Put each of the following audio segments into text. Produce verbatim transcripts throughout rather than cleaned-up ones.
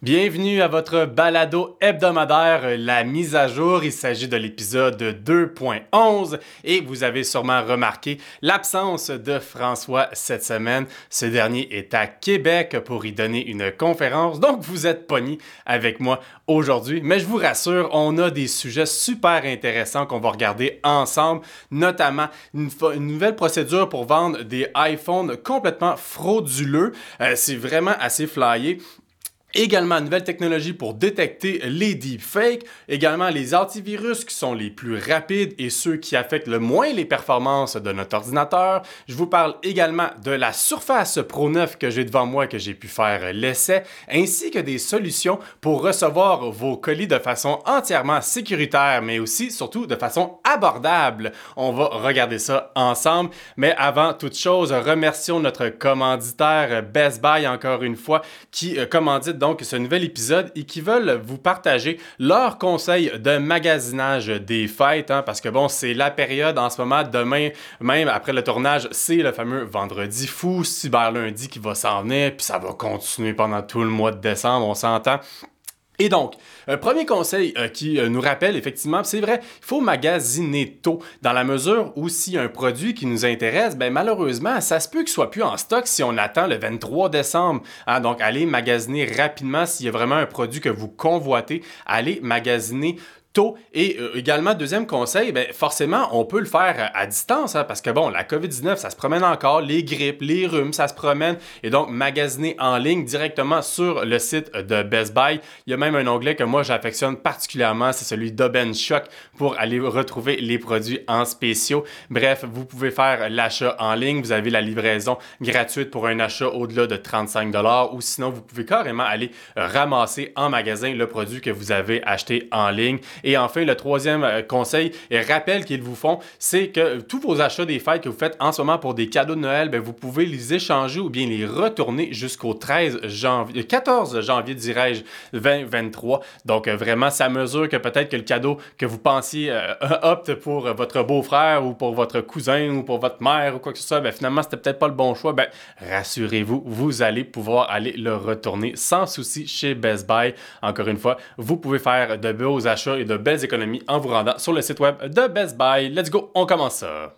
Bienvenue à votre balado hebdomadaire, la mise à jour. Il s'agit de l'épisode deux point onze et vous avez sûrement remarqué l'absence de François cette semaine. Ce dernier est à Québec pour y donner une conférence, donc vous êtes pognés avec moi aujourd'hui. Mais je vous rassure, on a des sujets super intéressants qu'on va regarder ensemble, notamment une, une nouvelle procédure pour vendre des iPhones complètement frauduleux. Euh, c'est vraiment assez flyé. Également, une nouvelle technologie pour détecter les deepfakes. Également, les antivirus qui sont les plus rapides et ceux qui affectent le moins les performances de notre ordinateur. Je vous parle également de la Surface Pro neuf que j'ai devant moi, que j'ai pu faire l'essai, ainsi que des solutions pour recevoir vos colis de façon entièrement sécuritaire, mais aussi, surtout, de façon abordable. On va regarder ça ensemble. Mais avant toute chose, remercions notre commanditaire Best Buy, encore une fois, qui euh, commandite donc ce nouvel épisode et qui veulent vous partager leurs conseils de magasinage des fêtes, hein, parce que bon, c'est la période en ce moment, demain, même après le tournage, c'est le fameux vendredi fou, cyber lundi qui va s'en venir, puis ça va continuer pendant tout le mois de décembre, on s'entend. Et donc, un premier conseil euh, qui euh, nous rappelle, effectivement, c'est vrai, il faut magasiner tôt, dans la mesure où s'il y a un produit qui nous intéresse, ben malheureusement, ça se peut qu'il soit plus en stock si on attend le vingt-trois décembre. Hein? Donc, allez magasiner rapidement s'il y a vraiment un produit que vous convoitez, allez magasiner tôt. Et euh, également, deuxième conseil, ben, forcément, on peut le faire à, à distance, hein, parce que bon, la covid dix-neuf, ça se promène encore, les grippes, les rhumes, ça se promène, et donc magasiner en ligne directement sur le site de Best Buy. Il y a même un onglet que moi j'affectionne particulièrement, c'est celui d'Oben Shock pour aller retrouver les produits en spéciaux. Bref, vous pouvez faire l'achat en ligne, vous avez la livraison gratuite pour un achat au-delà de trente-cinq dollars, ou sinon vous pouvez carrément aller ramasser en magasin le produit que vous avez acheté en ligne. Et enfin, le troisième conseil et rappel qu'ils vous font, c'est que tous vos achats des fêtes que vous faites en ce moment pour des cadeaux de Noël, bien, vous pouvez les échanger ou bien les retourner jusqu'au treize janvier, quatorze janvier, dirais-je, vingt vingt-trois. Donc, vraiment, ça mesure que peut-être que le cadeau que vous pensiez euh, opte pour votre beau-frère ou pour votre cousin ou pour votre mère ou quoi que ce soit, bien, finalement, c'était peut-être pas le bon choix. Bien, rassurez-vous, vous allez pouvoir aller le retourner sans souci chez Best Buy. Encore une fois, vous pouvez faire de beaux achats et de belles économies en vous rendant sur le site web de Best Buy. Let's go, on commence ça!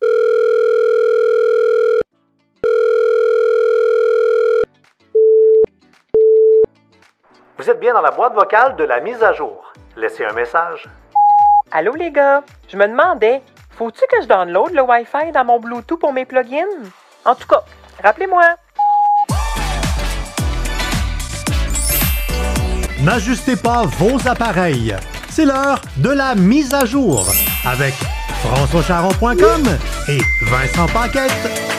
Vous êtes bien dans la boîte vocale de la mise à jour. Laissez un message. Allô les gars, je me demandais, faut-tu que je download le Wi-Fi dans mon Bluetooth pour mes plugins? En tout cas, rappelez-moi. N'ajustez pas vos appareils. C'est l'heure de la mise à jour avec françois charon point com et Vincent Paquette.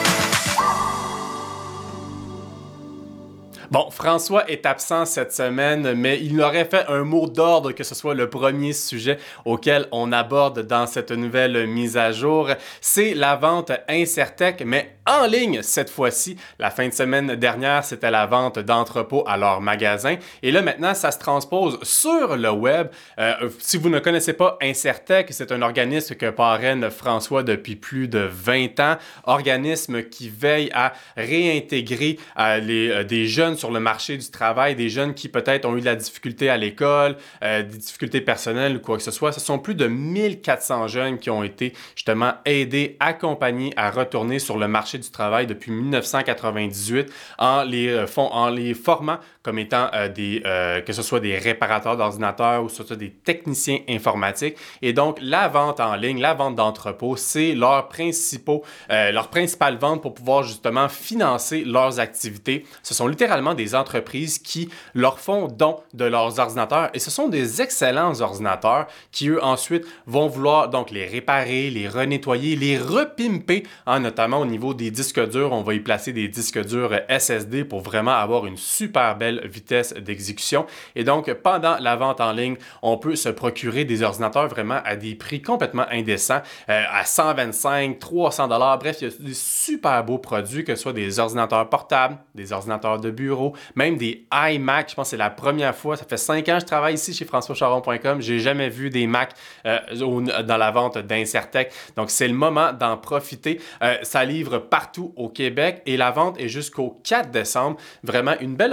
Bon, François est absent cette semaine, mais il aurait fait un mot d'ordre que ce soit le premier sujet auquel on aborde dans cette nouvelle mise à jour. C'est la vente Incertec, mais en ligne cette fois-ci. La fin de semaine dernière, c'était la vente d'entrepôts à leur magasin. Et là, maintenant, ça se transpose sur le web. Euh, si vous ne connaissez pas Incertec, c'est un organisme que parraine François depuis plus de vingt ans. Organisme qui veille à réintégrer euh, les, euh, des jeunes sur le marché du travail, des jeunes qui peut-être ont eu de la difficulté à l'école, euh, des difficultés personnelles ou quoi que ce soit. Ce sont plus de mille quatre cents jeunes qui ont été justement aidés, accompagnés à retourner sur le marché du travail depuis dix-neuf cent quatre-vingt-dix-huit en les, euh, font, en les formant comme étant euh, des, euh, que ce soit des réparateurs d'ordinateurs ou que ce soit des techniciens informatiques. Et donc, la vente en ligne, la vente d'entrepôt, c'est leur, principaux, euh, leur principale vente pour pouvoir justement financer leurs activités. Ce sont littéralement des entreprises qui leur font don de leurs ordinateurs et ce sont des excellents ordinateurs qui, eux, ensuite vont vouloir donc les réparer, les renettoyer, les repimper, hein, notamment au niveau des disques durs. On va y placer des disques durs S S D pour vraiment avoir une super belle vitesse d'exécution. Et donc, pendant la vente en ligne, on peut se procurer des ordinateurs vraiment à des prix complètement indécents, euh, à cent vingt-cinq, trois cents dollars. Bref, il y a des super beaux produits, que ce soit des ordinateurs portables, des ordinateurs de bureau, même des iMac. Je pense que c'est la première fois. Ça fait cinq ans que je travaille ici chez françois charon point com. J'ai jamais vu des Mac euh, dans la vente d'Incertec. Donc, c'est le moment d'en profiter. Euh, ça livre partout au Québec et la vente est jusqu'au quatre décembre. Vraiment une belle opportunité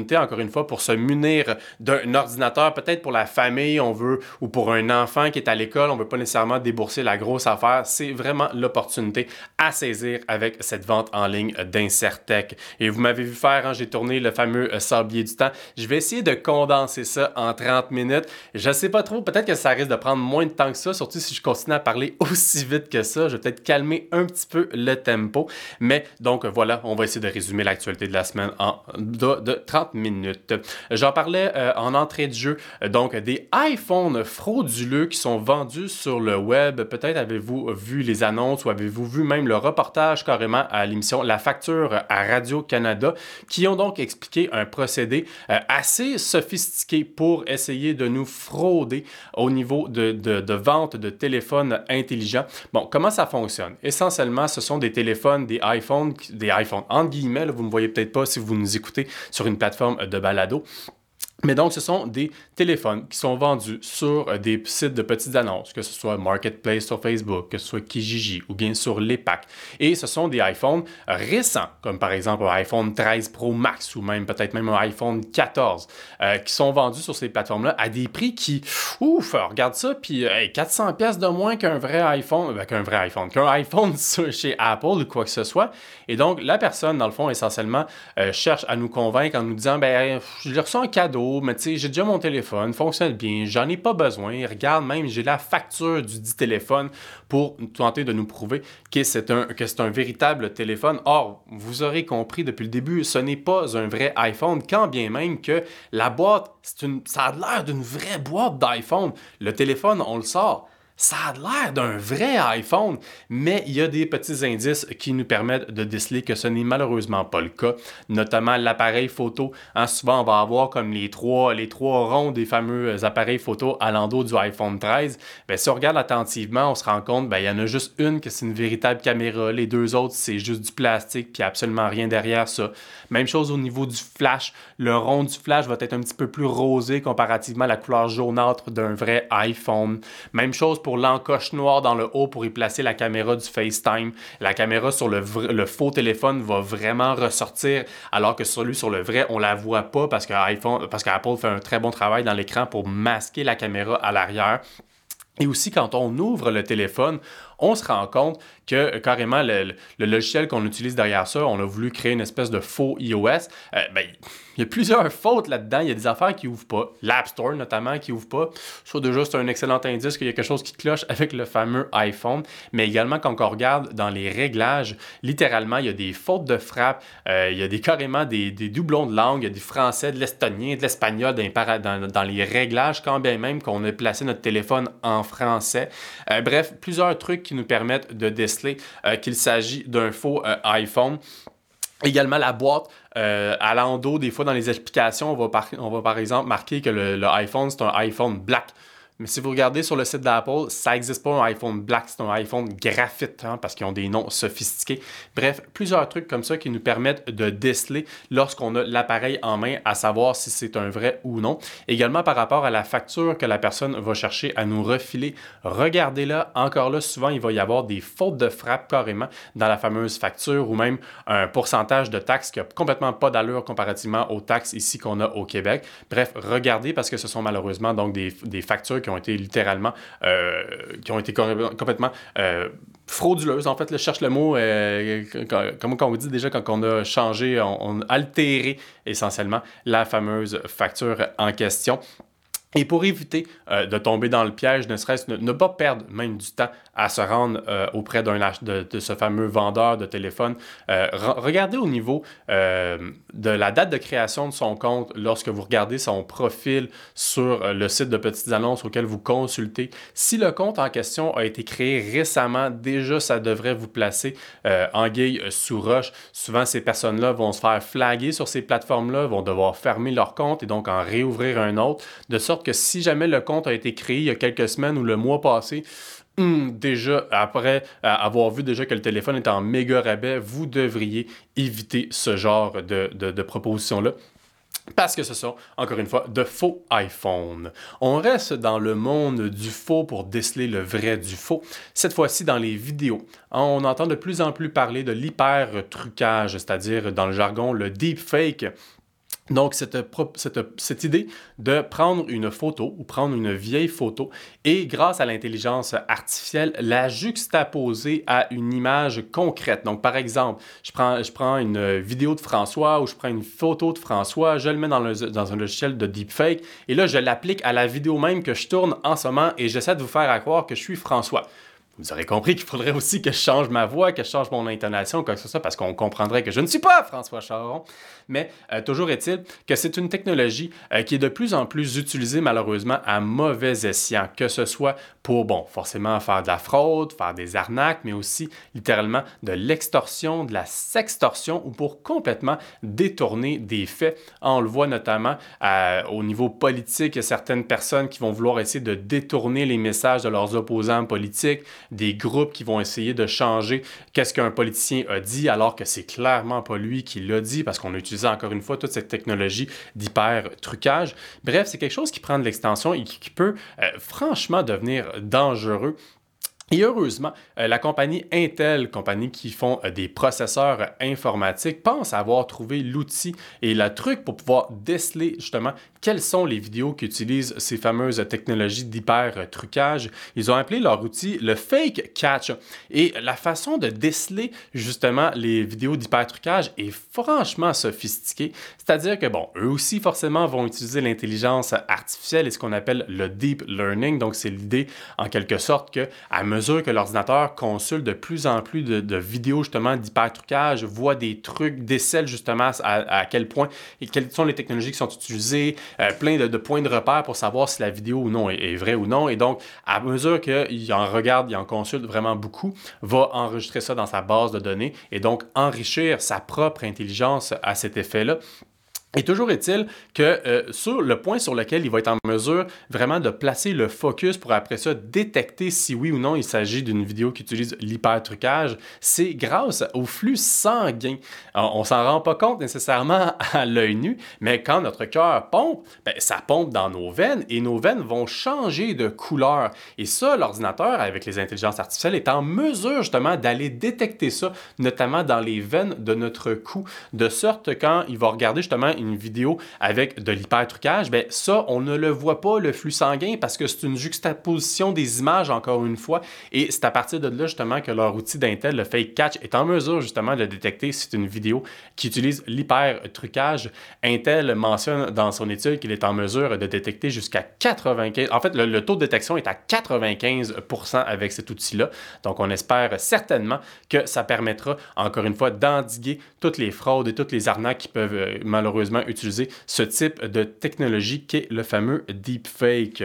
opportunité, encore une fois, pour se munir d'un ordinateur, peut-être pour la famille, on veut, ou pour un enfant qui est à l'école, on ne veut pas nécessairement débourser la grosse affaire. C'est vraiment l'opportunité à saisir avec cette vente en ligne d'Incertec. Et vous m'avez vu faire, hein, j'ai tourné le fameux euh, sablier du temps. Je vais essayer de condenser ça en trente minutes. Je ne sais pas trop, peut-être que ça risque de prendre moins de temps que ça, surtout si je continue à parler aussi vite que ça. Je vais peut-être calmer un petit peu le tempo. Mais donc voilà, on va essayer de résumer l'actualité de la semaine en de, de trente minutes. J'en parlais euh, en entrée de jeu, donc des iPhones frauduleux qui sont vendus sur le web. Peut-être avez-vous vu les annonces ou avez-vous vu même le reportage carrément à l'émission La Facture à Radio-Canada qui ont donc expliqué un procédé euh, assez sophistiqué pour essayer de nous frauder au niveau de, de, de vente de téléphones intelligents. Bon, comment ça fonctionne? Essentiellement, ce sont des téléphones, des iPhones, des iPhones entre guillemets, là, vous ne me voyez peut-être pas si vous nous écoutez sur une plateforme de balado. Mais donc, ce sont des téléphones qui sont vendus sur euh, des sites de petites annonces, que ce soit Marketplace sur Facebook, que ce soit Kijiji ou bien sur l'E P A C. Et ce sont des iPhones récents, comme par exemple un iPhone treize Pro Max ou même peut-être même un iPhone quatorze, euh, qui sont vendus sur ces plateformes-là à des prix qui, ouf, regarde ça, puis hey, quatre cents dollars de moins qu'un vrai iPhone, ben, qu'un vrai iPhone, qu'un iPhone chez Apple ou quoi que ce soit. Et donc, la personne, dans le fond, essentiellement, euh, cherche à nous convaincre en nous disant, ben, je l'ai reçu en cadeau, mais tu sais, j'ai déjà mon téléphone, fonctionne bien, j'en ai pas besoin. Regarde, même, j'ai la facture du dit téléphone pour tenter de nous prouver que c'est un, que c'est un véritable téléphone. Or, vous aurez compris depuis le début, ce n'est pas un vrai iPhone, quand bien même que la boîte, c'est une, ça a l'air d'une vraie boîte d'iPhone. Le téléphone, on le sort. Ça a l'air d'un vrai iPhone, mais il y a des petits indices qui nous permettent de déceler que ce n'est malheureusement pas le cas, notamment l'appareil photo. Hein, souvent, on va avoir comme les trois, les trois ronds des fameux appareils photo à l'endos du iPhone treize. Bien, si on regarde attentivement, on se rend compte qu'il y en a juste une que c'est une véritable caméra. Les deux autres, c'est juste du plastique puis absolument rien derrière ça. Même chose au niveau du flash. Le rond du flash va être un petit peu plus rosé comparativement à la couleur jaunâtre d'un vrai iPhone. Même chose pour l'encoche noire dans le haut pour y placer la caméra du FaceTime. La caméra sur le, vrai, le faux téléphone va vraiment ressortir, alors que celui sur le vrai, on la voit pas parce que iPhone, parce qu'Apple fait un très bon travail dans l'écran pour masquer la caméra à l'arrière. Et aussi, quand on ouvre le téléphone, on se rend compte que carrément le, le logiciel qu'on utilise derrière ça, on a voulu créer une espèce de faux iOS. Euh, ben, il y a plusieurs fautes là-dedans. Il y a des affaires qui n'ouvrent pas. L'App Store, notamment, qui n'ouvre pas. Ça, déjà, c'est un excellent indice qu'il y a quelque chose qui cloche avec le fameux iPhone. Mais également, quand on regarde dans les réglages, littéralement, il y a des fautes de frappe. Euh, il y a des, carrément des, des doublons de langue. Il y a du français, de l'estonien, de l'espagnol dans, para- dans, dans les réglages, quand bien même qu'on a placé notre téléphone en français. Euh, bref, plusieurs trucs qui nous permettent de déceler euh, qu'il s'agit d'un faux euh, iPhone. Également, la boîte, euh, à l'endos, des fois dans les explications, on va par, on va par exemple marquer que le, le iPhone, c'est un iPhone black. Mais si vous regardez sur le site d'Apple, ça n'existe pas un iPhone black, c'est un iPhone graphite, hein, parce qu'ils ont des noms sophistiqués. Bref, plusieurs trucs comme ça qui nous permettent de déceler lorsqu'on a l'appareil en main, à savoir si c'est un vrai ou non. Également par rapport à la facture que la personne va chercher à nous refiler, regardez là, encore là, souvent il va y avoir des fautes de frappe carrément dans la fameuse facture ou même un pourcentage de taxes qui n'a complètement pas d'allure comparativement aux taxes ici qu'on a au Québec. Bref, regardez parce que ce sont malheureusement donc des, des factures qui ont été littéralement, euh, qui ont été complètement euh, frauduleuses. En fait, je cherche le mot, euh, comme on dit déjà quand on a changé, on, on a altéré essentiellement la fameuse facture en question. Et pour éviter euh, de tomber dans le piège, ne serait-ce ne, ne pas perdre même du temps à se rendre euh, auprès d'un ach- de, de ce fameux vendeur de téléphone, euh, re- regardez au niveau euh, de la date de création de son compte lorsque vous regardez son profil sur euh, le site de petites annonces auquel vous consultez. Si le compte en question a été créé récemment, déjà ça devrait vous placer euh, anguille sous roche. Souvent, ces personnes-là vont se faire flaguer sur ces plateformes-là, vont devoir fermer leur compte et donc en réouvrir un autre, de sorte que si jamais le compte a été créé il y a quelques semaines ou le mois passé, hum, déjà, après euh, avoir vu déjà que le téléphone est en méga rabais, vous devriez éviter ce genre de, de, de propositions-là. Parce que ce sont, encore une fois, de faux iPhones. On reste dans le monde du faux pour déceler le vrai du faux. Cette fois-ci, dans les vidéos. On entend de plus en plus parler de l'hyper-trucage, c'est-à-dire, dans le jargon, le deepfake. Donc, cette, cette, cette idée de prendre une photo ou prendre une vieille photo et, grâce à l'intelligence artificielle, la juxtaposer à une image concrète. Donc, par exemple, je prends, je prends une vidéo de François ou je prends une photo de François, je le mets dans, le, dans un logiciel de deepfake et là, je l'applique à la vidéo même que je tourne en ce moment et j'essaie de vous faire croire que je suis François. Vous aurez compris qu'il faudrait aussi que je change ma voix, que je change mon intonation, quoi que ce soit, parce qu'on comprendrait que je ne suis pas François Charon. Mais euh, toujours est-il que c'est une technologie euh, qui est de plus en plus utilisée, malheureusement, à mauvais escient, que ce soit pour, bon, forcément faire de la fraude, faire des arnaques, mais aussi, littéralement, de l'extorsion, de la sextorsion, ou pour complètement détourner des faits. On le voit notamment euh, au niveau politique, il y a certaines personnes qui vont vouloir essayer de détourner les messages de leurs opposants politiques, des groupes qui vont essayer de changer qu'est-ce qu'un politicien a dit alors que c'est clairement pas lui qui l'a dit parce qu'on a utilisé encore une fois toute cette technologie d'hyper-trucage. Bref, c'est quelque chose qui prend de l'extension et qui peut euh, franchement devenir dangereux. Et heureusement, euh, la compagnie Intel, compagnie qui font euh, des processeurs informatiques, pense avoir trouvé l'outil et le truc pour pouvoir déceler justement quelles sont les vidéos qui utilisent ces fameuses technologies d'hyper-trucage. Ils ont appelé leur outil le Fake Catch. Et la façon de déceler justement les vidéos d'hyper-trucage est franchement sophistiquée. C'est-à-dire que, bon, eux aussi forcément vont utiliser l'intelligence artificielle et ce qu'on appelle le Deep Learning. Donc, c'est l'idée en quelque sorte que, à mesure que l'ordinateur consulte de plus en plus de, de vidéos justement d'hyper-trucage, voit des trucs, décèle justement à, à quel point et quelles sont les technologies qui sont utilisées, euh, plein de, de points de repère pour savoir si la vidéo ou non est, est vraie ou non. Et donc, à mesure qu'il en regarde, il en consulte vraiment beaucoup, va enregistrer ça dans sa base de données et donc enrichir sa propre intelligence à cet effet-là. Et toujours est-il que euh, sur le point sur lequel il va être en mesure vraiment de placer le focus pour après ça détecter si oui ou non il s'agit d'une vidéo qui utilise l'hypertrucage, c'est grâce au flux sanguin. Alors, on s'en rend pas compte nécessairement à l'œil nu, mais quand notre cœur pompe, ben, ça pompe dans nos veines et nos veines vont changer de couleur. Et ça, l'ordinateur, avec les intelligences artificielles, est en mesure justement d'aller détecter ça, notamment dans les veines de notre cou, de sorte que quand il va regarder justement une vidéo avec de l'hypertrucage, bien ça, on ne le voit pas, le flux sanguin, parce que c'est une juxtaposition des images, encore une fois, et c'est à partir de là, justement, que leur outil d'Intel, le Fake Catch, est en mesure, justement, de détecter si c'est une vidéo qui utilise l'hypertrucage. Intel mentionne dans son étude qu'il est en mesure de détecter jusqu'à quatre-vingt-quinze... En fait, le, le taux de détection est à quatre-vingt-quinze pour cent avec cet outil-là, donc on espère certainement que ça permettra, encore une fois, d'endiguer toutes les fraudes et toutes les arnaques qui peuvent, euh, malheureusement, utiliser ce type de technologie qui est le fameux deepfake.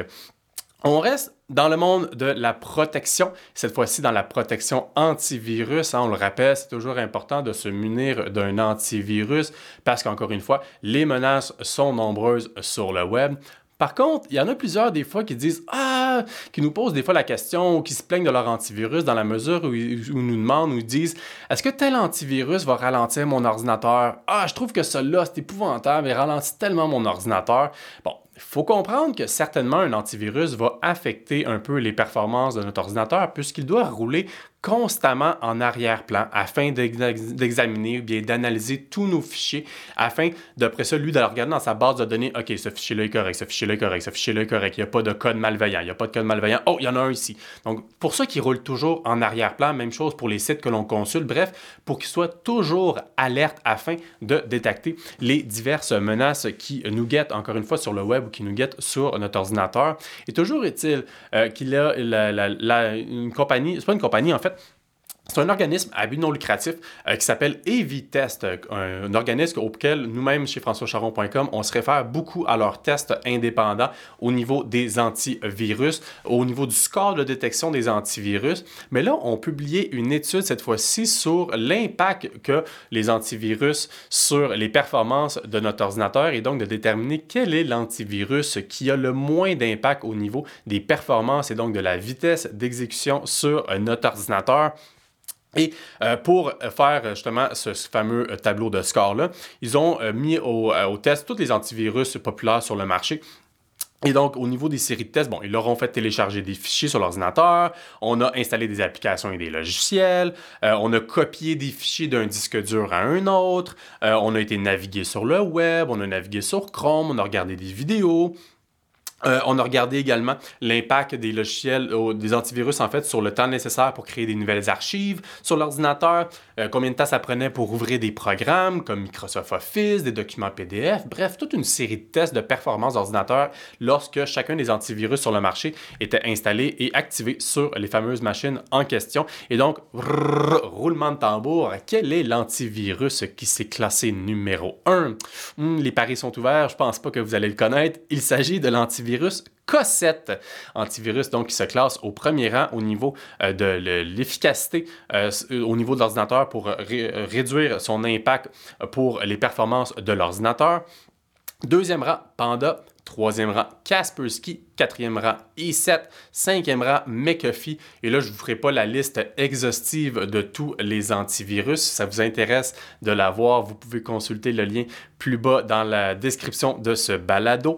On reste dans le monde de la protection, cette fois-ci dans la protection antivirus. Hein, on le rappelle, c'est toujours important de se munir d'un antivirus parce qu'encore une fois, les menaces sont nombreuses sur le web. Par contre, il y en a plusieurs des fois qui disent « Ah! » qui nous posent des fois la question ou qui se plaignent de leur antivirus dans la mesure où ils, où ils nous demandent ou ils disent « Est-ce que tel antivirus va ralentir mon ordinateur? Ah, je trouve que celui-là, c'est épouvantable, il ralentit tellement mon ordinateur. » Bon, il faut comprendre que certainement un antivirus va affecter un peu les performances de notre ordinateur puisqu'il doit rouler constamment en arrière-plan afin d'examiner ou bien d'analyser tous nos fichiers afin d'après ça, lui, de le regarder dans sa base de données. OK, ce fichier-là est correct, ce fichier-là est correct, ce fichier-là est correct. Il n'y a pas de code malveillant, il n'y a pas de code malveillant. Oh, il y en a un ici. Donc, pour ça qu'il roule toujours en arrière-plan, même chose pour les sites que l'on consulte. Bref, pour qu'il soit toujours alerte afin de détecter les diverses menaces qui nous guettent, encore une fois, sur le web ou qui nous guettent sur notre ordinateur. Et toujours est-il euh, qu'il y a la, la, la, une compagnie, c'est pas une compagnie en fait, c'est un organisme à but non lucratif euh, qui s'appelle Evitest, un, un organisme auquel nous-mêmes, chez françois charon point com, on se réfère beaucoup à leurs tests indépendants au niveau des antivirus, au niveau du score de détection des antivirus. Mais là, on publié une étude cette fois-ci sur l'impact que les antivirus sur les performances de notre ordinateur et donc de déterminer quel est l'antivirus qui a le moins d'impact au niveau des performances et donc de la vitesse d'exécution sur notre ordinateur. Et euh, pour faire justement ce, ce fameux tableau de score-là, ils ont euh, mis au, euh, au test tous les antivirus populaires sur le marché. Et donc, au niveau des séries de tests, bon, ils leur ont fait télécharger des fichiers sur l'ordinateur, on a installé des applications et des logiciels, euh, on a copié des fichiers d'un disque dur à un autre, euh, on a été naviguer sur le web, on a navigué sur Chrome, on a regardé des vidéos. Euh, on a regardé également l'impact des logiciels, euh, des antivirus en fait, sur le temps nécessaire pour créer des nouvelles archives sur l'ordinateur, euh, combien de temps ça prenait pour ouvrir des programmes comme Microsoft Office, des documents P D F, bref, toute une série de tests de performance d'ordinateur lorsque chacun des antivirus sur le marché était installé et activé sur les fameuses machines en question. Et donc, rrr, roulement de tambour, quel est l'antivirus qui s'est classé numéro un? Hum, les paris sont ouverts, je pense pas que vous allez le connaître. Il s'agit de l'antivirus K sept, antivirus donc qui se classe au premier rang au niveau euh, de l'efficacité euh, au niveau de l'ordinateur pour ré réduire son impact pour les performances de l'ordinateur. Deuxième rang, Panda. Troisième rang, Kaspersky. Quatrième rang, E sept. Cinquième rang, McAfee. Et là, je ne vous ferai pas la liste exhaustive de tous les antivirus. Si ça vous intéresse de la voir, vous pouvez consulter le lien plus bas dans la description de ce balado.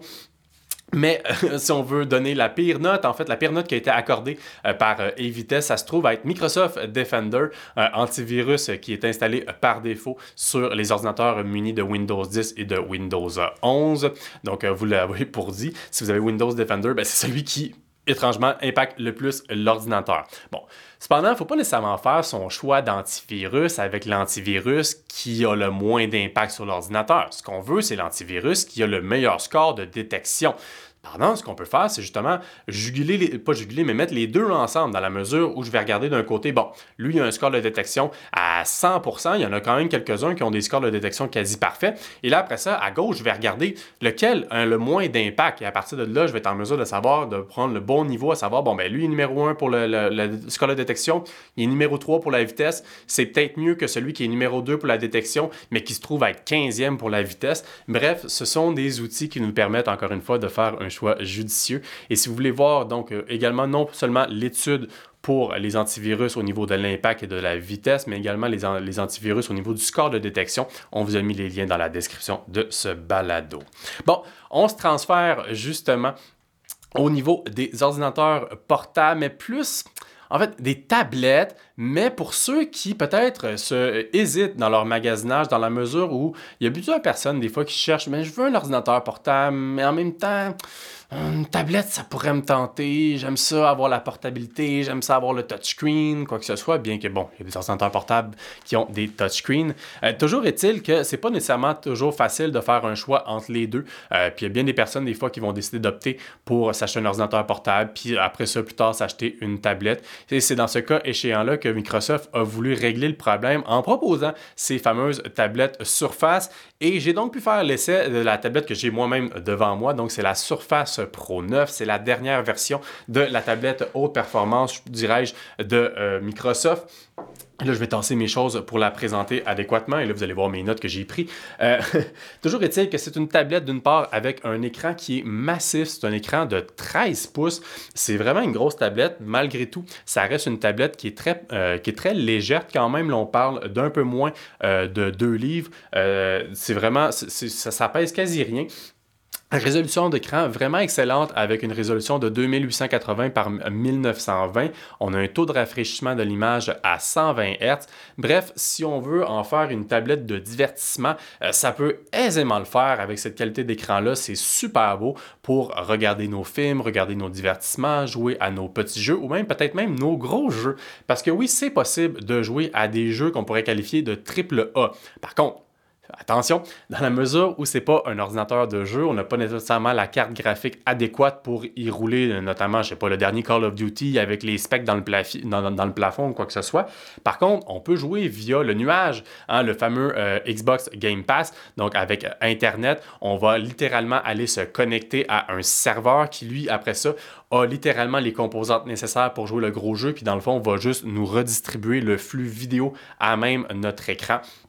Mais euh, si on veut donner la pire note, en fait, la pire note qui a été accordée euh, par euh, Evitest, ça se trouve à être Microsoft Defender, un antivirus euh, qui est installé euh, par défaut sur les ordinateurs munis de Windows dix et de Windows onze. Donc, euh, vous l'avez pour dit, si vous avez Windows Defender, ben, c'est celui qui, étrangement, impacte le plus l'ordinateur. Bon, cependant, il ne faut pas nécessairement faire son choix d'antivirus avec l'antivirus qui a le moins d'impact sur l'ordinateur. Ce qu'on veut, c'est l'antivirus qui a le meilleur score de détection. Pardon, ce qu'on peut faire, c'est justement juguler, les, pas juguler, mais mettre les deux ensemble dans la mesure où je vais regarder d'un côté, bon, lui, il a un score de détection à cent pour cent, il y en a quand même quelques-uns qui ont des scores de détection quasi parfaits. Et là, après ça, à gauche, je vais regarder lequel a le moins d'impact. Et à partir de là, je vais être en mesure de savoir, de prendre le bon niveau, à savoir, bon, ben lui, il est numéro un pour le, le, le score de détection, il est numéro trois pour la vitesse. C'est peut-être mieux que celui qui est numéro deux pour la détection, mais qui se trouve à être quinzième pour la vitesse. Bref, ce sont des outils qui nous permettent, encore une fois, de faire un choix judicieux. Et si vous voulez voir donc euh, également non seulement l'étude pour les antivirus au niveau de l'impact et de la vitesse, mais également les, an les antivirus au niveau du score de détection, on vous a mis les liens dans la description de ce balado. Bon, on se transfère justement au niveau des ordinateurs portables, mais plus... En fait, des tablettes, mais pour ceux qui peut-être se hésitent dans leur magasinage, dans la mesure où il y a plusieurs personnes des fois qui cherchent, mais je veux un ordinateur portable, mais en même temps, une tablette, ça pourrait me tenter. J'aime ça avoir la portabilité, j'aime ça avoir le touchscreen, quoi que ce soit, bien que bon, il y a des ordinateurs portables qui ont des touchscreens. Euh, toujours est-il que c'est pas nécessairement toujours facile de faire un choix entre les deux. Euh, puis il y a bien des personnes des fois qui vont décider d'opter pour s'acheter un ordinateur portable, puis après ça, plus tard, s'acheter une tablette. Et c'est dans ce cas échéant-là que Microsoft a voulu régler le problème en proposant ces fameuses tablettes Surface. Et j'ai donc pu faire l'essai de la tablette que j'ai moi-même devant moi. Donc, c'est la Surface Pro neuf. C'est la dernière version de la tablette haute performance, dirais-je, de euh, Microsoft. Là, je vais tasser mes choses pour la présenter adéquatement. Et là, vous allez voir mes notes que j'ai prises. Euh, toujours est-il que c'est une tablette, d'une part, avec un écran qui est massif. C'est un écran de treize pouces. C'est vraiment une grosse tablette. Malgré tout, ça reste une tablette qui est très, euh, qui est très légère quand même. Là, on parle d'un peu moins euh, de deux livres. Euh, c'est vraiment... c'est, ça, ça pèse quasi rien. Résolution d'écran vraiment excellente avec une résolution de deux mille huit cent quatre-vingts par mille neuf cent vingt. On a un taux de rafraîchissement de l'image à cent vingt hertz. Bref, si on veut en faire une tablette de divertissement, euh, ça peut aisément le faire avec cette qualité d'écran-là. C'est super beau pour regarder nos films, regarder nos divertissements, jouer à nos petits jeux ou même peut-être même nos gros jeux. Parce que oui, c'est possible de jouer à des jeux qu'on pourrait qualifier de triple A. Par contre, attention, dans la mesure où c'est pas un ordinateur de jeu, on n'a pas nécessairement la carte graphique adéquate pour y rouler, notamment, je sais pas, le dernier Call of Duty avec les specs dans le, dans, dans le plafond ou quoi que ce soit. Par contre, on peut jouer via le nuage, hein, le fameux euh, Xbox Game Pass. Donc, avec Internet, on va littéralement aller se connecter à un serveur qui, lui, après ça, a littéralement les composantes nécessaires pour jouer le gros jeu. Puis, dans le fond, on va juste nous redistribuer le flux vidéo à même notre écran.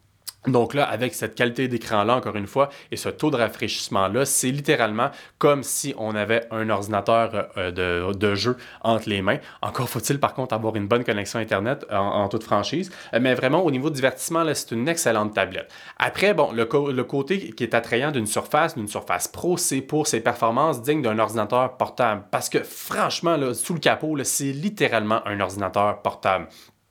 Donc là, avec cette qualité d'écran-là, encore une fois, et ce taux de rafraîchissement-là, c'est littéralement comme si on avait un ordinateur euh, de, de jeu entre les mains. Encore faut-il, par contre, avoir une bonne connexion Internet en, en toute franchise. Mais vraiment, au niveau de divertissement, là, c'est une excellente tablette. Après, bon, le, co- le côté qui est attrayant d'une Surface, d'une Surface Pro, c'est pour ses performances dignes d'un ordinateur portable. Parce que franchement, là, sous le capot, là, c'est littéralement un ordinateur portable.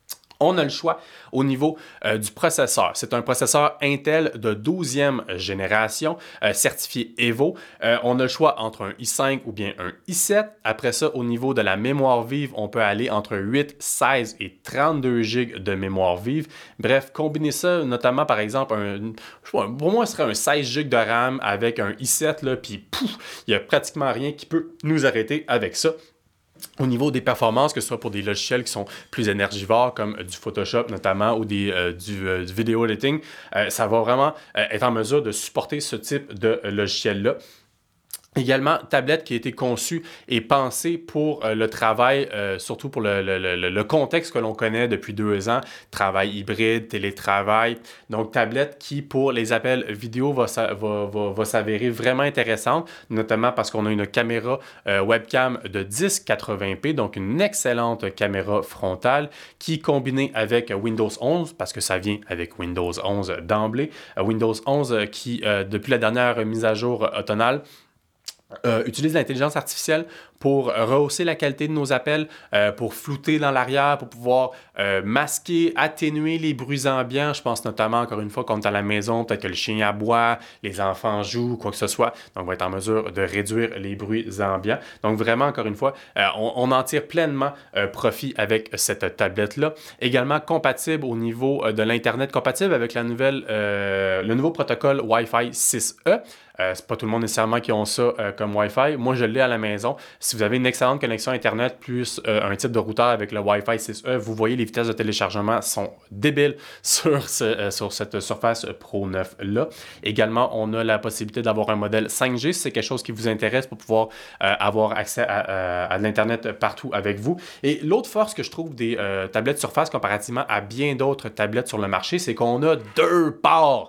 On a le choix au niveau euh, du processeur. C'est un processeur Intel de douzième génération, euh, certifié Evo. Euh, on a le choix entre un i cinq ou bien un i sept. Après ça, au niveau de la mémoire vive, on peut aller entre huit, seize et trente-deux gigs de mémoire vive. Bref, combiner ça, notamment par exemple, un, je sais pas, pour moi, ce serait un seize gigs de RAM avec un i sept, là, puis pouf, il n'y a pratiquement rien qui peut nous arrêter avec ça. Au niveau des performances, que ce soit pour des logiciels qui sont plus énergivores, comme du Photoshop notamment, ou des, euh, du, euh, du vidéo editing, euh, ça va vraiment euh, être en mesure de supporter ce type de euh, logiciel-là. Également, tablette qui a été conçue et pensée pour euh, le travail, euh, surtout pour le, le, le, le contexte que l'on connaît depuis deux ans, travail hybride, télétravail. Donc, tablette qui, pour les appels vidéo, va, va, va, va s'avérer vraiment intéressante, notamment parce qu'on a une caméra euh, webcam de dix quatre-vingts p, donc une excellente caméra frontale qui, combinée avec Windows onze, parce que ça vient avec Windows onze d'emblée, euh, Windows onze qui, euh, depuis la dernière mise à jour automnale, Euh, utilise l'intelligence artificielle pour rehausser la qualité de nos appels, euh, pour flouter dans l'arrière, pour pouvoir euh, masquer, atténuer les bruits ambiants. Je pense notamment, encore une fois, quand on est à la maison, peut-être que le chien aboie, les enfants jouent, quoi que ce soit. Donc, on va être en mesure de réduire les bruits ambiants. Donc, vraiment, encore une fois, euh, on, on en tire pleinement euh, profit avec cette tablette-là. Également compatible au niveau euh, de l'Internet, compatible avec la nouvelle, euh, le nouveau protocole Wi-Fi six E. Euh, c'est pas tout le monde nécessairement qui ont ça euh, comme Wi-Fi. Moi, je l'ai à la maison. Si vous avez une excellente connexion Internet plus euh, un type de routeur avec le Wi-Fi six E, vous voyez les vitesses de téléchargement sont débiles sur, ce, euh, sur cette Surface Pro neuf-là. Également, on a la possibilité d'avoir un modèle cinq G si c'est quelque chose qui vous intéresse pour pouvoir euh, avoir accès à, à, à de l'Internet partout avec vous. Et l'autre force que je trouve des euh, tablettes Surface comparativement à bien d'autres tablettes sur le marché, c'est qu'on a deux ports.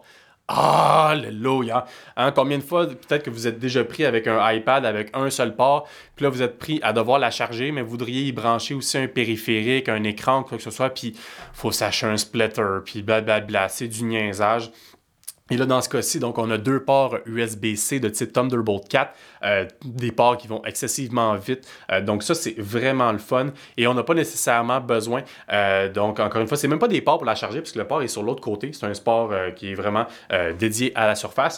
Ah, Alléluia! Hein, combien de fois, peut-être que vous êtes déjà pris avec un iPad avec un seul port, puis là, vous êtes pris à devoir la charger, mais vous voudriez y brancher aussi un périphérique, un écran, quoi que ce soit, puis il faut s'acheter un splitter, puis blablabla, c'est du niaisage. Et là, dans ce cas-ci, donc, on a deux ports U S B C de type Thunderbolt quatre, euh, des ports qui vont excessivement vite. Euh, donc, ça, c'est vraiment le fun. Et on n'a pas nécessairement besoin, euh, donc, encore une fois, c'est même pas des ports pour la charger, puisque le port est sur l'autre côté. C'est un port euh, qui est vraiment euh, dédié à la Surface.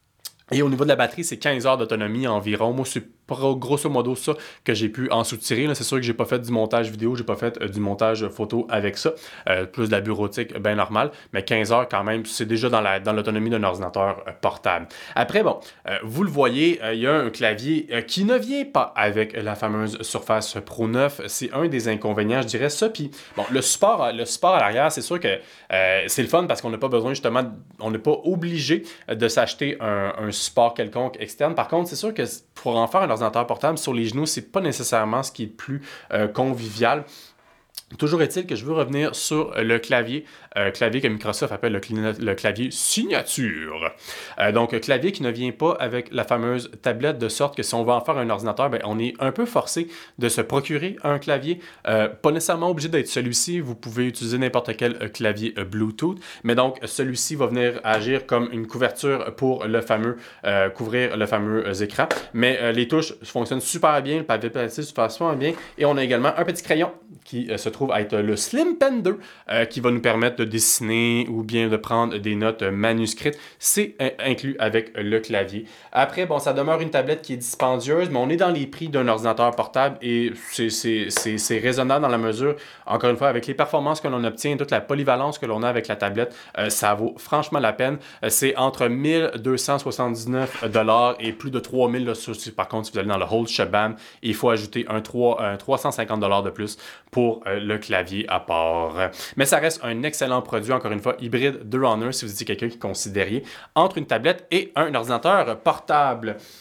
Et au niveau de la batterie, c'est quinze heures d'autonomie environ. Moi, c'est grosso modo ça que j'ai pu en soutirer. Là, c'est sûr que j'ai pas fait du montage vidéo, j'ai pas fait euh, du montage photo avec ça. Euh, plus de la bureautique bien normale. Mais quinze heures quand même, c'est déjà dans, la, dans l'autonomie d'un ordinateur euh, portable. Après, bon, euh, vous le voyez, il euh, y a un clavier euh, qui ne vient pas avec la fameuse Surface Pro neuf. C'est un des inconvénients, je dirais ça. Puis, bon, le support, le support à l'arrière, c'est sûr que euh, c'est le fun parce qu'on n'a pas besoin justement, on n'est pas obligé de s'acheter un, un support quelconque externe. Par contre, c'est sûr que pour en faire un ordinateur portable sur les genoux, c'est pas nécessairement ce qui est le plus euh, convivial. Toujours est-il que je veux revenir sur le clavier, euh, clavier que Microsoft appelle le, cl- le clavier signature. Euh, donc, clavier qui ne vient pas avec la fameuse tablette, de sorte que si on veut en faire un ordinateur, ben, on est un peu forcé de se procurer un clavier. Euh, pas nécessairement obligé d'être celui-ci, vous pouvez utiliser n'importe quel euh, clavier euh, Bluetooth, mais donc celui-ci va venir agir comme une couverture pour le fameux, euh, couvrir le fameux euh, écran. Mais euh, les touches fonctionnent super bien, le pavé plastique se passe super bien, et on a également un petit crayon qui euh, se trouve à être le Slim Pen deux euh, qui va nous permettre de dessiner ou bien de prendre des notes manuscrites. C'est euh, inclus avec le clavier. Après, bon, ça demeure une tablette qui est dispendieuse, mais on est dans les prix d'un ordinateur portable et c'est, c'est, c'est, c'est raisonnable dans la mesure, encore une fois, avec les performances que l'on obtient, toute la polyvalence que l'on a avec la tablette, euh, ça vaut franchement la peine. Euh, c'est entre mille deux cent soixante-dix-neuf dollars et plus de trois mille dollars. Par contre, si vous allez dans le whole shebang, il faut ajouter un, trois, un trois cent cinquante dollars de plus pour euh, le clavier à part. Mais ça reste un excellent produit, encore une fois, hybride de Honor, si vous étiez quelqu'un qui considériez entre une tablette et un ordinateur portable.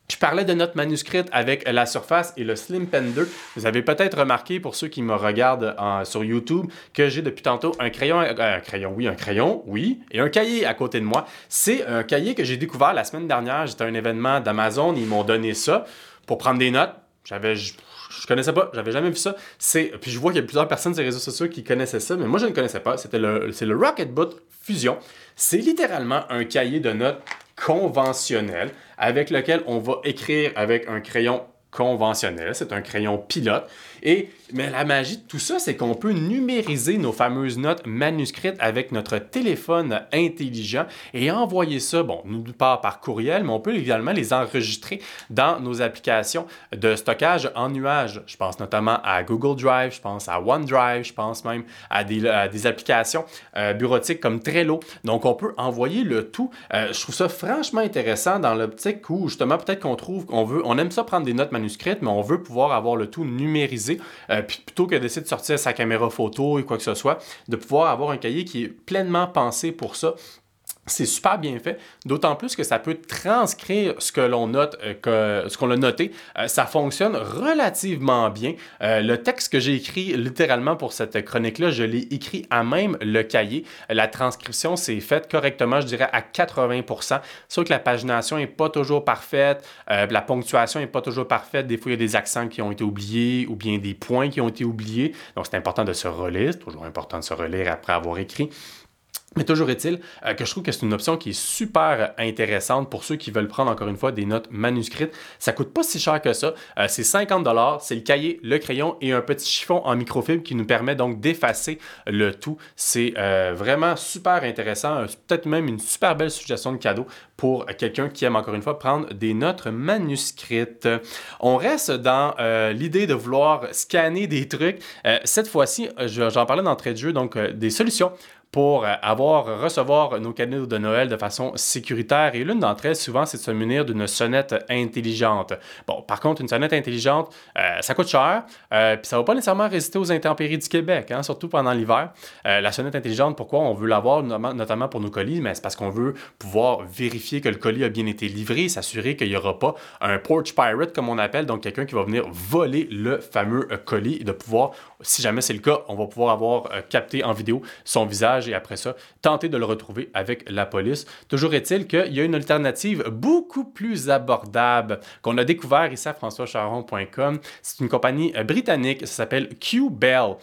Je parlais de notes manuscrites avec la Surface et le Slim Pen deux. Vous avez peut-être remarqué, pour ceux qui me regardent en, sur YouTube, que j'ai depuis tantôt un crayon, euh, un crayon, oui, un crayon, oui, et un cahier à côté de moi. C'est un cahier que j'ai découvert la semaine dernière. J'étais à un événement d'Amazon, ils m'ont donné ça pour prendre des notes. J'avais... Je, je connaissais pas, j'avais jamais vu ça. C'est, puis je vois qu'il y a plusieurs personnes sur les réseaux sociaux qui connaissaient ça, mais moi je ne connaissais pas. C'était le, c'est le Rocketbook Fusion. C'est littéralement un cahier de notes conventionnel avec lequel on va écrire avec un crayon conventionnel. C'est un crayon pilote. Et, mais la magie de tout ça, c'est qu'on peut numériser nos fameuses notes manuscrites avec notre téléphone intelligent et envoyer ça, bon, nous part par courriel, mais on peut également les enregistrer dans nos applications de stockage en nuage. Je pense notamment à Google Drive, je pense à OneDrive, je pense même à des, à des applications euh, bureautiques comme Trello. Donc, on peut envoyer le tout. Euh, je trouve ça franchement intéressant dans l'optique où, justement, peut-être qu'on trouve qu'on veut, on aime ça prendre des notes manuscrites, mais on veut pouvoir avoir le tout numérisé. Euh, puis plutôt que d'essayer de sortir sa caméra photo et quoi que ce soit, de pouvoir avoir un cahier qui est pleinement pensé pour ça. C'est super bien fait, d'autant plus que ça peut transcrire ce que l'on note, euh, que, ce qu'on a noté. Euh, ça fonctionne relativement bien. Euh, le texte que j'ai écrit littéralement pour cette chronique-là, je l'ai écrit à même le cahier. La transcription s'est faite correctement, je dirais à quatre-vingts pour cent. C'est sûr que la pagination n'est pas toujours parfaite, euh, la ponctuation n'est pas toujours parfaite. Des fois, il y a des accents qui ont été oubliés ou bien des points qui ont été oubliés. Donc, c'est important de se relire. C'est toujours important de se relire après avoir écrit. Mais toujours est-il euh, que je trouve que c'est une option qui est super intéressante pour ceux qui veulent prendre, encore une fois, des notes manuscrites. Ça ne coûte pas si cher que ça. Euh, c'est cinquante dollars. C'est le cahier, le crayon et un petit chiffon en microfibre qui nous permet donc d'effacer le tout. C'est euh, vraiment super intéressant. Peut-être même une super belle suggestion de cadeau pour quelqu'un qui aime, encore une fois, prendre des notes manuscrites. On reste dans euh, l'idée de vouloir scanner des trucs. Euh, cette fois-ci, j'en parlais d'entrée de jeu, donc euh, des solutions pour avoir, recevoir nos cadeaux de Noël de façon sécuritaire. Et l'une d'entre elles, souvent, c'est de se munir d'une sonnette intelligente. Bon, par contre, une sonnette intelligente, euh, ça coûte cher, euh, puis ça ne va pas nécessairement résister aux intempéries du Québec, hein, surtout pendant l'hiver. Euh, la sonnette intelligente, pourquoi on veut l'avoir, notamment pour nos colis? Mais c'est parce qu'on veut pouvoir vérifier que le colis a bien été livré, s'assurer qu'il n'y aura pas un porch pirate, comme on appelle, donc quelqu'un qui va venir voler le fameux colis et de pouvoir, si jamais c'est le cas, on va pouvoir avoir euh, capté en vidéo son visage et après ça, tenter de le retrouver avec la police. Toujours est-il qu'il y a une alternative beaucoup plus abordable qu'on a découvert ici à françois charon point com. C'est une compagnie britannique, ça s'appelle Q-Bell,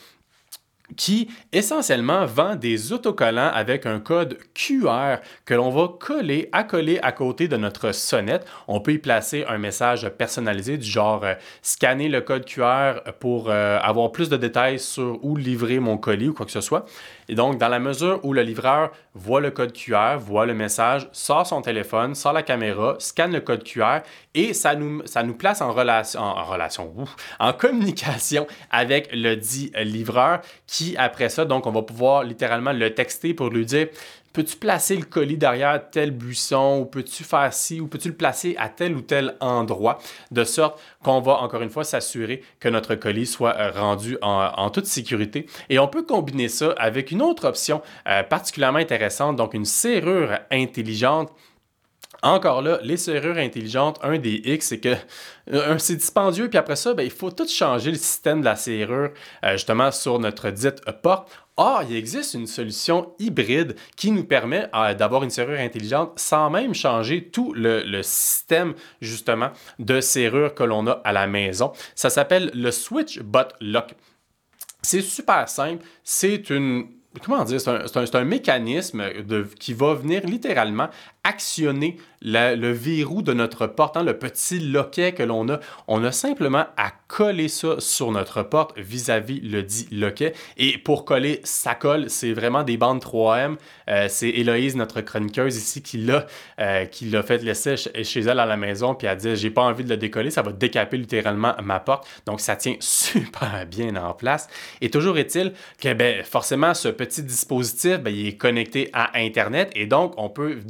qui essentiellement vend des autocollants avec un code Q R que l'on va coller, accoler à côté de notre sonnette. On peut y placer un message personnalisé du genre euh, « Scanner le code Q R pour euh, avoir plus de détails sur où livrer mon colis » ou quoi que ce soit. Et donc, dans la mesure où le livreur voit le code Q R, voit le message, sort son téléphone, sort la caméra, scanne le code Q R et ça nous, ça nous place en relation, en, en relation, ouf, en communication avec le dit livreur qui, après ça, donc, on va pouvoir littéralement le texter pour lui dire « Peux-tu placer le colis derrière tel buisson ou peux-tu faire ci ou peux-tu le placer à tel ou tel endroit ?» de sorte qu'on va, encore une fois, s'assurer que notre colis soit euh, rendu en, en toute sécurité. Et on peut combiner ça avec une autre option euh, particulièrement intéressante, donc une serrure intelligente. Encore là, les serrures intelligentes, un des X, c'est que euh, c'est dispendieux, puis après ça, ben, il faut tout changer le système de la serrure, euh, justement, sur notre dite porte. Or, il existe une solution hybride qui nous permet euh, d'avoir une serrure intelligente sans même changer tout le, le système, justement, de serrure que l'on a à la maison. Ça s'appelle le Switch Bot Lock. C'est super simple. C'est une... Comment dire? C'est un, c'est un, c'est un mécanisme de, qui va venir littéralement actionner la, le verrou de notre porte, hein, le petit loquet que l'on a. On a simplement à coller ça sur notre porte vis-à-vis le dit loquet. Et pour coller, ça colle. C'est vraiment des bandes trois M. Euh, c'est Héloïse, notre chroniqueuse ici, qui l'a, euh, qui l'a fait laisser chez elle à la maison. Puis elle dit, j'ai pas envie de le décoller, ça va décaper littéralement ma porte. Donc ça tient super bien en place. Et toujours est-il que ben, forcément, ce petit dispositif, ben, il est connecté à Internet et donc on peut déverrouiller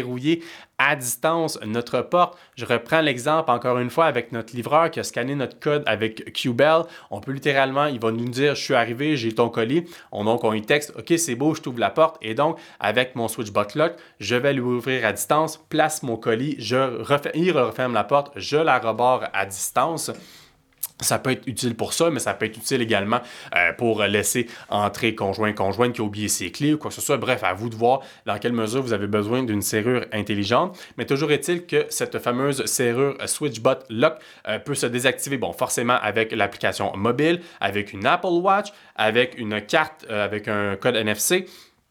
verrouiller à distance notre porte. Je reprends l'exemple encore une fois avec notre livreur qui a scanné notre code avec Qbell. On peut littéralement, il va nous dire « Je suis arrivé, j'ai ton colis ». On, donc, on lui texte « OK, c'est beau, je t'ouvre la porte ». Et donc, avec mon SwitchBot Lock, je vais lui ouvrir à distance, place mon colis, je refais, il referme la porte, je la rebarre à distance. Ça peut être utile pour ça, mais ça peut être utile également euh, pour laisser entrer conjoint, conjointe qui a oublié ses clés ou quoi que ce soit. Bref, à vous de voir dans quelle mesure vous avez besoin d'une serrure intelligente. Mais toujours est-il que cette fameuse serrure SwitchBot Lock euh, peut se désactiver, bon, forcément avec l'application mobile, avec une Apple Watch, avec une carte, euh, avec un code N F C.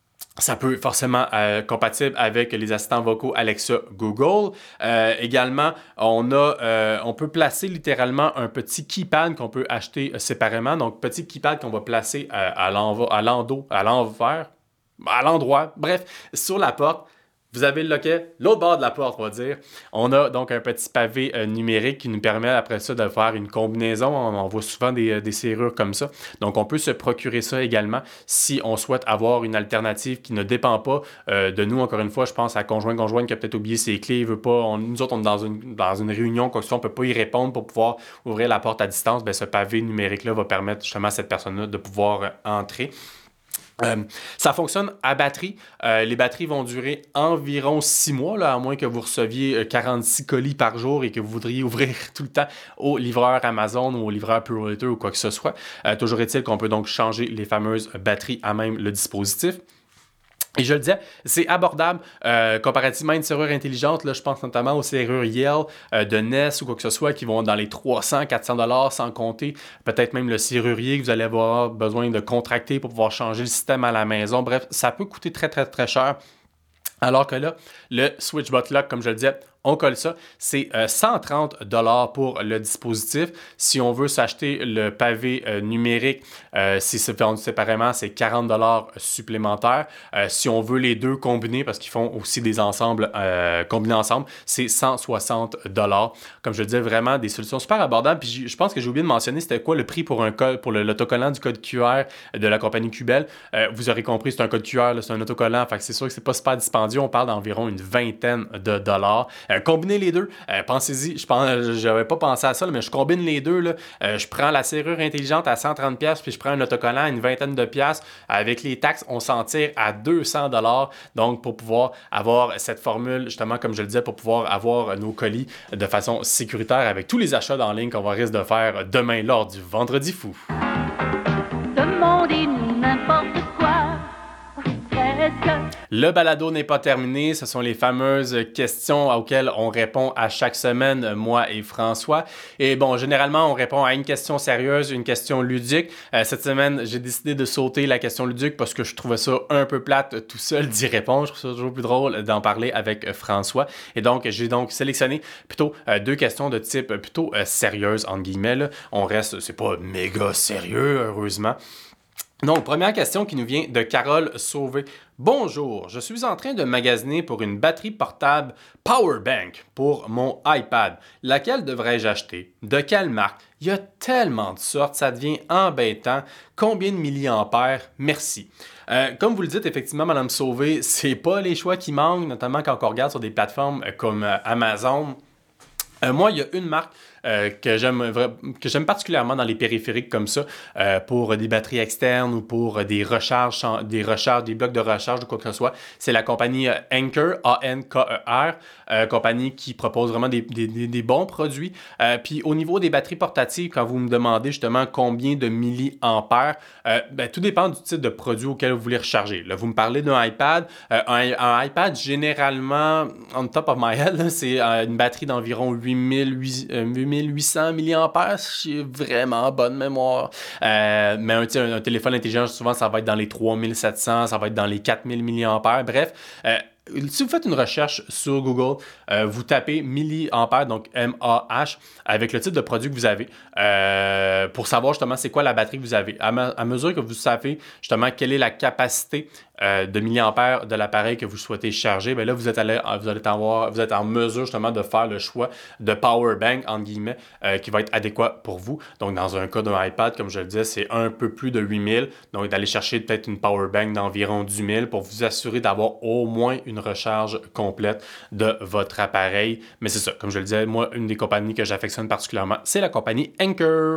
Ça peut forcément être euh, compatible avec les assistants vocaux Alexa, Google. Euh, également, on, a, euh, on peut placer littéralement un petit keypad qu'on peut acheter séparément. Donc, petit keypad qu'on va placer euh, à l'endos, à l'envers, à l'endroit, bref, sur la porte. Vous avez le loquet, l'autre bord de la porte, on va dire. On a donc un petit pavé euh, numérique qui nous permet après ça de faire une combinaison. On, on voit souvent des, des serrures comme ça. Donc, on peut se procurer ça également si on souhaite avoir une alternative qui ne dépend pas euh, de nous. Encore une fois, je pense à conjoint-conjointe qui a peut-être oublié ses clés. Il veut pas, on, nous autres, on est dans une, dans une réunion, quoi que ce soit, on ne peut pas y répondre pour pouvoir ouvrir la porte à distance. Bien, ce pavé numérique-là va permettre justement à cette personne-là de pouvoir euh, entrer. Euh, ça fonctionne à batterie. Euh, les batteries vont durer environ six mois, là, à moins que vous receviez quarante-six colis par jour et que vous voudriez ouvrir tout le temps au livreur Amazon ou au livreur Purolator ou quoi que ce soit. Euh, toujours est-il qu'on peut donc changer les fameuses batteries à même le dispositif. Et je le disais, c'est abordable euh, comparativement à une serrure intelligente. Là, je pense notamment aux serrures Yale euh, de Nest ou quoi que ce soit qui vont dans les trois cents à quatre cents dollars sans compter peut-être même le serrurier que vous allez avoir besoin de contracter pour pouvoir changer le système à la maison. Bref, ça peut coûter très, très, très cher. Alors que là, le SwitchBot Lock, comme je le disais, on colle ça. C'est euh, cent trente dollars pour le dispositif. Si on veut s'acheter le pavé euh, numérique, euh, si c'est vendu séparément, c'est quarante dollars supplémentaires. Euh, si on veut les deux combinés, parce qu'ils font aussi des ensembles euh, combinés ensemble, c'est cent soixante dollars. Comme je le disais, vraiment des solutions super abordables. Puis je pense que j'ai oublié de mentionner, c'était quoi le prix pour un code, pour le, l'autocollant du code Q R de la compagnie Qbell. Euh, vous aurez compris, c'est un code Q R, là, c'est un autocollant. Fait que c'est sûr que c'est pas super dispendieux. On parle d'environ une vingtaine de dollars. Euh, combiner les deux, euh, pensez-y, je pense, j'avais pas pensé à ça, là, mais je combine les deux. Là, euh, je prends la serrure intelligente à cent trente dollars, puis je prends un autocollant à une vingtaine de piastres. Avec les taxes, on s'en tire à deux cents dollars. Donc, pour pouvoir avoir cette formule, justement, comme je le disais, pour pouvoir avoir nos colis de façon sécuritaire avec tous les achats en ligne qu'on va risque de faire demain lors du Vendredi fou. Demandez n'importe quoi, presque. Le balado n'est pas terminé. Ce sont les fameuses questions auxquelles on répond à chaque semaine, moi et François. Et bon, généralement, on répond à une question sérieuse, une question ludique. Euh, cette semaine, j'ai décidé de sauter la question ludique parce que je trouvais ça un peu plate tout seul d'y répondre. Je trouve ça toujours plus drôle d'en parler avec François. Et donc, j'ai donc sélectionné plutôt euh, deux questions de type plutôt euh, sérieuse, entre guillemets. Là. On reste, c'est pas méga sérieux, heureusement. Donc, première question qui nous vient de Carole Sauvé. Bonjour, je suis en train de magasiner pour une batterie portable Powerbank pour mon iPad. Laquelle devrais-je acheter? De quelle marque? Il y a tellement de sortes, ça devient embêtant. Combien de milliampères? Merci. Euh, comme vous le dites, effectivement, Madame Sauvé, c'est pas les choix qui manquent, notamment quand on regarde sur des plateformes comme euh, Amazon. Euh, moi, il y a une marque euh, que j'aime que j'aime particulièrement dans les périphériques comme ça, euh, pour des batteries externes ou pour des recharges, des recharges, des blocs de recharge ou quoi que ce soit. C'est la compagnie Anker, A N K E R, euh, compagnie qui propose vraiment des, des, des, des bons produits. Euh, puis au niveau des batteries portatives, quand vous me demandez justement combien de milliampères, euh, ben, tout dépend du type de produit auquel vous voulez recharger. Là, vous me parlez d'un iPad. Euh, un, un iPad, généralement, on top of my head, là, c'est euh, une batterie d'environ huit mille huit cents milliampères, si j'ai vraiment bonne mémoire. Euh, mais un, un, un téléphone intelligent, souvent, ça va être dans les trois mille sept cents, ça va être dans les quatre mille milliampères. Bref, euh, si vous faites une recherche sur Google, euh, vous tapez milliampères, donc M A H, avec le type de produit que vous avez, euh, pour savoir justement c'est quoi la batterie que vous avez. À, me- à mesure que vous savez justement quelle est la capacité euh, de milliampères de l'appareil que vous souhaitez charger, bien là, vous êtes, allé, vous, allez avoir, vous êtes en mesure justement de faire le choix de power bank, entre guillemets, euh, qui va être adéquat pour vous. Donc, dans un cas d'un iPad, comme je le disais, c'est un peu plus de huit mille. Donc, d'aller chercher peut-être une power bank d'environ dix mille pour vous assurer d'avoir au moins une une recharge complète de votre appareil. Mais c'est ça, comme je le disais, moi, une des compagnies que j'affectionne particulièrement, c'est la compagnie Anker.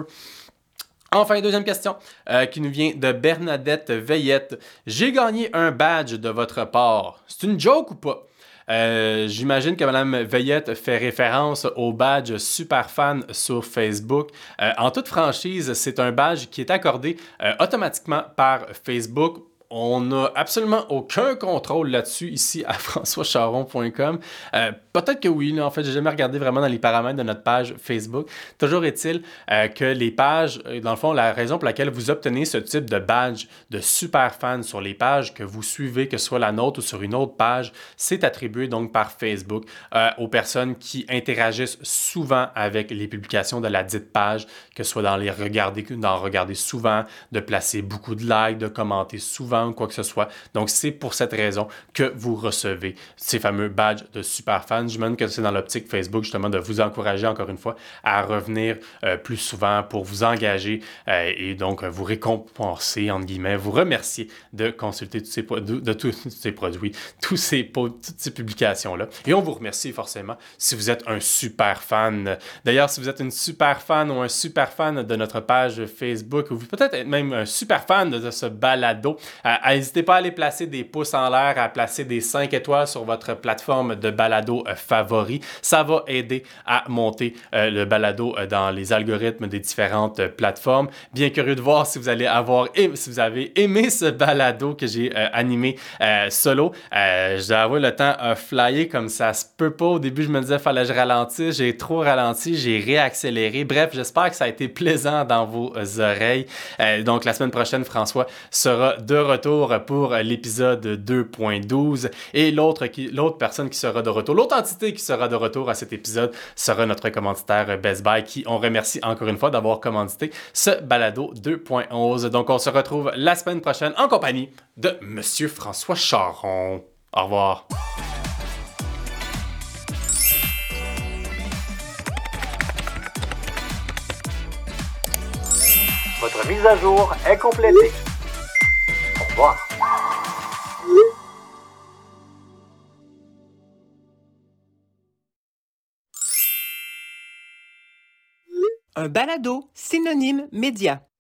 Enfin, deuxième question euh, qui nous vient de Bernadette Veillette. J'ai gagné un badge de votre part. C'est une joke ou pas? Euh, j'imagine que Mme Veillette fait référence au badge Superfan sur Facebook. Euh, en toute franchise, c'est un badge qui est accordé euh, automatiquement par Facebook. On n'a absolument aucun contrôle là-dessus ici à françois charon point com. Euh, peut-être que oui, là, en fait, j'ai jamais regardé vraiment dans les paramètres de notre page Facebook. Toujours est-il euh, que les pages, dans le fond, la raison pour laquelle vous obtenez ce type de badge de super fan sur les pages que vous suivez, que ce soit la nôtre ou sur une autre page, c'est attribué donc par Facebook euh, aux personnes qui interagissent souvent avec les publications de la dite page, que ce soit dans les regarder, d'en regarder souvent, de placer beaucoup de likes, de commenter souvent, ou quoi que ce soit. Donc, c'est pour cette raison que vous recevez ces fameux badges de super fans. Je me demande que c'est dans l'optique Facebook, justement, de vous encourager, encore une fois, à revenir euh, plus souvent pour vous engager euh, et donc vous récompenser, entre guillemets, vous remercier de consulter tous ces, de, de tous ces produits, tous ces, toutes ces publications-là. Et on vous remercie forcément si vous êtes un super fan. D'ailleurs, si vous êtes une super fan ou un super fan de notre page Facebook, ou peut-être même un super fan de ce balado, n'hésitez pas à aller placer des pouces en l'air, à placer des cinq étoiles sur votre plateforme de balado euh, favori. Ça va aider à monter euh, le balado euh, dans les algorithmes des différentes euh, plateformes. Bien curieux de voir si vous allez avoir aimé, si vous avez aimé ce balado que j'ai euh, animé euh, solo. Euh, je dois avouer, le temps a flyé comme ça se peut pas. Au début, je me disais fallait que je ralentisse. J'ai trop ralenti, j'ai réaccéléré. Bref, j'espère que ça a été plaisant dans vos euh, oreilles. Euh, donc, la semaine prochaine, François sera de retour pour l'épisode deux point douze et l'autre, qui, l'autre personne qui sera de retour, l'autre entité qui sera de retour à cet épisode sera notre commanditaire Best Buy qui on remercie encore une fois d'avoir commandité ce balado deux point onze. Donc on se retrouve la semaine prochaine en compagnie de Monsieur François Charon. Au revoir. Votre mise à jour est complétée. Au revoir. Un balado synonyme média.